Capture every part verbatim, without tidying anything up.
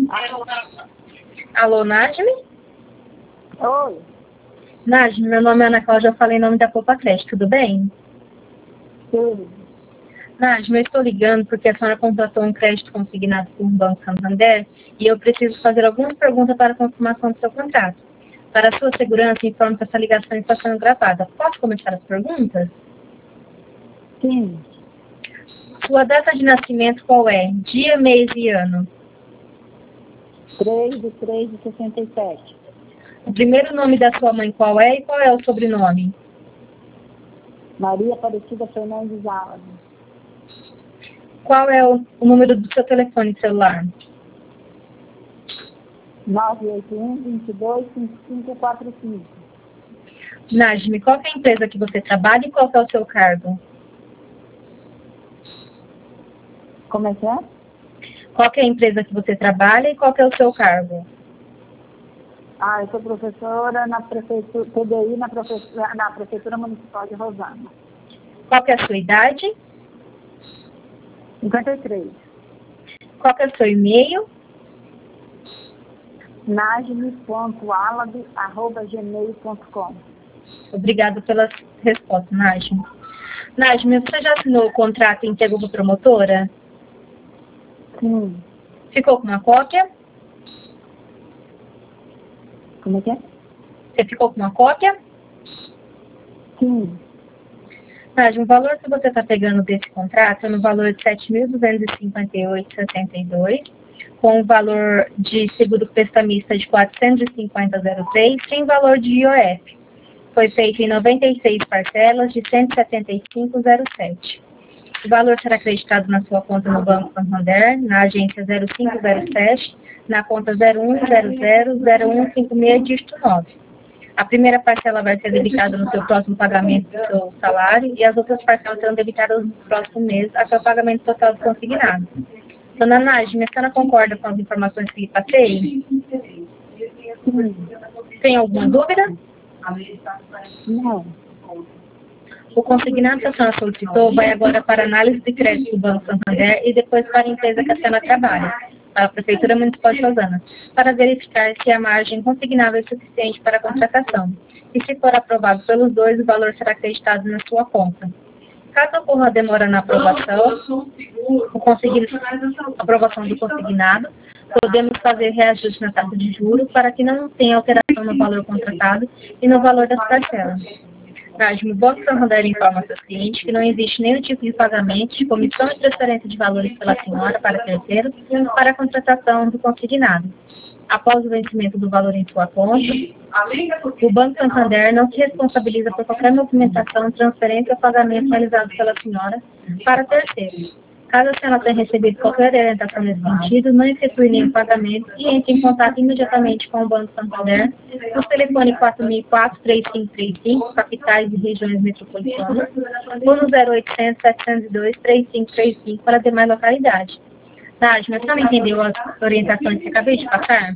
Alô, Najme? Oi. Najme, meu nome é Ana Cláudia, eu falei em nome da Poupa Crédito, tudo bem? Sim. Najme, eu estou ligando porque a senhora contratou um crédito consignado por um Banco Santander e eu preciso fazer algumas perguntas para a confirmação do seu contrato. Para a sua segurança, informo que essa ligação está sendo gravada. Posso começar as perguntas? Sim. Sua data de nascimento qual é? Dia, mês e ano? três de três de sessenta e sete. O primeiro nome da sua mãe qual é e qual é o sobrenome? Maria Aparecida Fernandes Alves. Qual é o, o número do seu telefone celular? nove oito um, dois dois, cinco cinco quatro cinco. Najme, qual é a empresa que você trabalha e qual é o seu cargo? Como é que é? Qual é a empresa que você trabalha e qual é o seu cargo? Ah, eu sou professora na prefeitura, P D I na, prefeitura, na Prefeitura Municipal de Rosana. Qual é a sua idade? cinquenta e três. Qual é o seu e-mail? najme ponto alabe arroba gmail ponto com. Obrigada pela resposta, Najme. Najme, você já assinou o contrato íntegro com a promotora? Sim. Ficou com uma cópia? Como é que é? Você ficou com uma cópia? Sim. Najme, o valor que você está pegando desse contrato é no valor de sete mil duzentos e cinquenta e oito reais e sessenta e dois centavos, com o valor de seguro prestamista de quatrocentos e cinquenta reais e três centavos, sem valor de I O F. Foi feito em noventa e seis parcelas de cento e setenta e cinco reais e sete centavos. O valor será acreditado na sua conta no Banco Santander, na agência zero cinco zero sete, na conta zero um zero zero zero um cinco seis, dígito nove. A primeira parcela vai ser debitada no seu próximo pagamento do seu salário e as outras parcelas serão debitadas no próximo mês até o pagamento total do consignado. Dona Najme, a senhora concorda com as informações que lhe passei? Sim. Tem alguma dúvida? Não. O consignado que a senhora solicitou vai agora para análise de crédito do Banco Santander e depois para a empresa que a senhora trabalha, para a Prefeitura Municipal de Rosana, para verificar se a margem consignável é suficiente para a contratação. E se for aprovado pelos dois, o valor será acreditado na sua conta. Caso ocorra demora na aprovação, o consign... aprovação do consignado, podemos fazer reajuste na taxa de juros para que não tenha alteração no valor contratado e no valor das parcelas. Najme, o Banco Santander informa ao seu cliente que não existe nenhum tipo de pagamento de comissão e transferência de valores pela senhora para terceiros para a contratação do consignado. Após o vencimento do valor em sua conta, o Banco Santander não se responsabiliza por qualquer movimentação, transferência ou pagamento realizado pela senhora para terceiros. Caso a senhora tenha recebido qualquer orientação nesse sentido, não efetue nenhum pagamento e entre em contato imediatamente com o Banco Santander no telefone quatro mil e quatro, três cinco três cinco, capitais e regiões metropolitanas, ou no zero oitocentos, setecentos e dois, três cinco três cinco para demais localidades. Najme, a senhora entendeu as orientações que eu acabei de passar?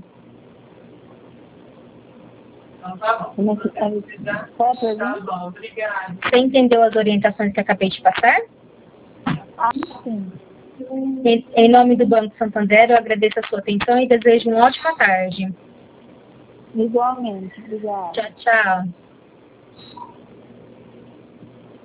Como é que é? Qual a pergunta? Você entendeu as orientações que eu acabei de passar? Ah, sim. Em, em nome do Banco Santander, eu agradeço a sua atenção e desejo uma ótima tarde. Igualmente. Obrigada. Tchau, tchau.